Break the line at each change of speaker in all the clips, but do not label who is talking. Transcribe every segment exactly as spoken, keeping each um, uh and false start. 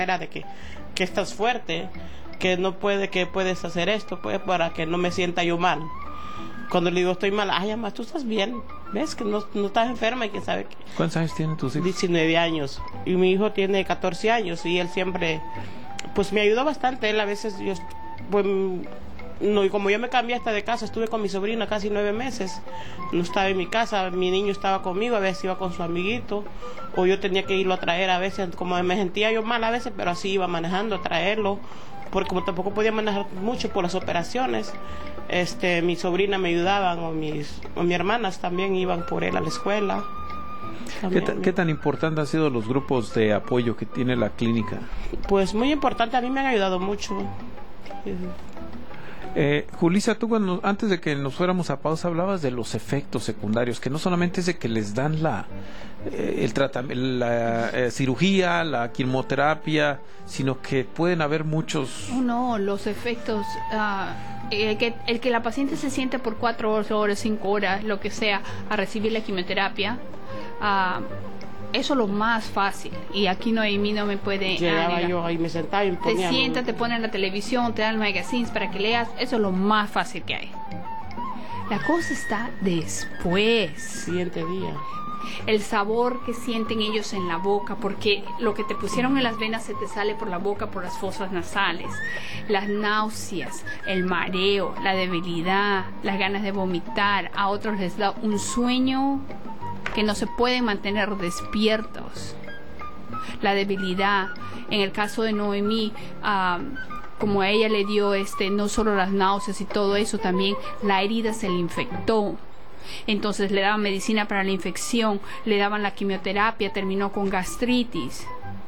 Era de que, que estás fuerte, que no puede, que puedes hacer esto, pues, para que no me sienta yo mal. Cuando le digo estoy mal, ay, además tú estás bien, ves que no, no estás enferma y que sabe que...
¿Cuántos años tienen tus hijos?
diecinueve años, y mi hijo tiene catorce años, y él siempre, pues me ayudó bastante. Él a veces, yo, pues, no, y como yo me cambié hasta de casa, estuve con mi sobrina casi nueve meses, no estaba en mi casa, mi niño estaba conmigo, a veces iba con su amiguito, o yo tenía que irlo a traer a veces, como me sentía yo mal a veces, pero así iba manejando a traerlo, porque como tampoco podía manejar mucho por las operaciones, este, mi sobrina me ayudaban, o mis, o mis hermanas también iban por él a la escuela.
¿Qué, ta, ¿Qué tan importante han sido los grupos de apoyo que tiene la clínica?
Pues muy importante, a mí me han ayudado mucho.
Eh, Julissa, tú cuando, antes de que nos fuéramos a pausa, hablabas de los efectos secundarios, que no solamente es de que les dan la, eh, el tratamiento, la eh, cirugía, la quimioterapia, sino que pueden haber muchos...
Oh, no, los efectos, uh, el, que, el que la paciente se siente por cuatro horas, cinco horas, lo que sea, a recibir la quimioterapia, uh, eso es lo más fácil, y aquí no, mí no me puede...
Llegaba
ah,
yo ahí, me sentaba y me
Te
ponía...
sientas, te ponen la televisión, te dan magazines para que leas, eso es lo más fácil que hay. La cosa está después.
Siguiente día.
El sabor que sienten ellos en la boca, porque lo que te pusieron en las venas se te sale por la boca, por las fosas nasales. Las náuseas, el mareo, la debilidad, las ganas de vomitar. A otros les da un sueño que no se pueden mantener despiertos. La debilidad, en el caso de Noemí, um, como a ella le dio este, no solo las náuseas y todo eso, también la herida se le infectó. Entonces le daban medicina para la infección, le daban la quimioterapia, terminó con gastritis.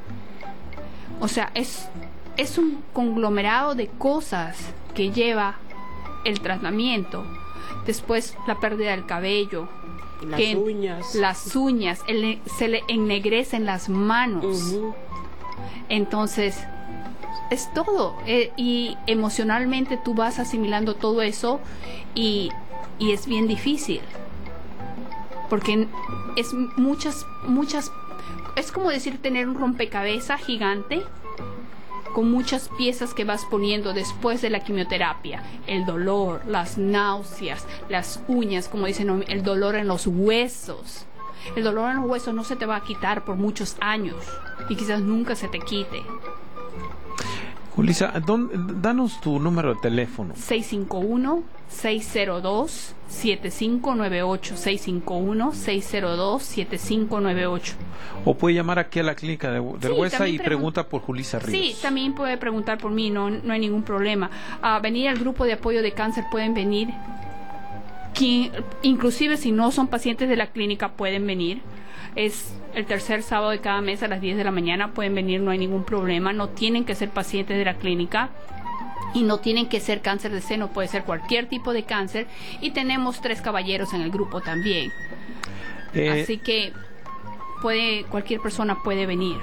O sea, es, es un conglomerado de cosas que lleva el tratamiento. Después la pérdida del cabello,
Las
que
uñas.
las uñas, el, se le ennegrecen las manos.
Uh-huh.
Entonces, es todo. Eh, y emocionalmente tú vas asimilando todo eso y, y es bien difícil. Porque es muchas, muchas... Es como decir tener un rompecabezas gigante con muchas piezas que vas poniendo después de la quimioterapia. El dolor, las náuseas, las uñas, como dicen, el dolor en los huesos. El dolor en los huesos no se te va a quitar por muchos años y quizás nunca se te quite.
Julissa, danos tu número de teléfono.
seis cinco uno, seis cero dos, siete cinco nueve ocho, seis cinco uno, seis cero dos, siete cinco nueve ocho.
O puede llamar aquí a la clínica de, del
Sí,
Huesa y
pregun-
pregunta por Julissa Ríos.
Sí, también puede preguntar por mí, no, no hay ningún problema. A venir al grupo de apoyo de cáncer pueden venir, quien, inclusive si no son pacientes de la clínica pueden venir. Es el tercer sábado de cada mes a las diez de la mañana, pueden venir, no hay ningún problema. No tienen que ser pacientes de la clínica y no tienen que ser cáncer de seno, puede ser cualquier tipo de cáncer, y tenemos tres caballeros en el grupo también.
Eh,
Así que puede, cualquier persona puede venir.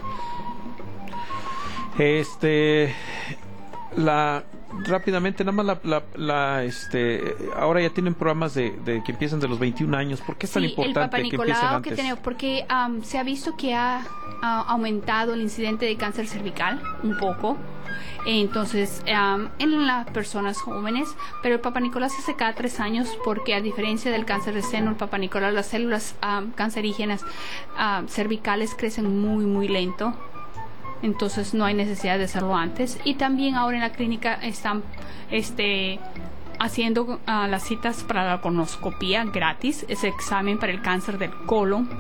Este, la rápidamente, nada más la, la, la este, ahora ya tienen programas de, de que empiezan de los veintiún años. ¿Por qué es tan
Sí,
importante
el Papa
que empiecen
Nicolau
antes?
que tenemos, porque um, se ha visto que ha, ha aumentado el incidente de cáncer cervical un poco. Entonces, um, en las personas jóvenes, pero el Papa Nicolau se hace cada tres años porque, a diferencia del cáncer de seno, el Papa Nicolau, las células um, cancerígenas um, cervicales crecen muy, muy lento. Entonces no hay necesidad de hacerlo antes. Y también ahora en la clínica están este, haciendo uh, las citas para la colonoscopía gratis, ese examen para el cáncer del colon.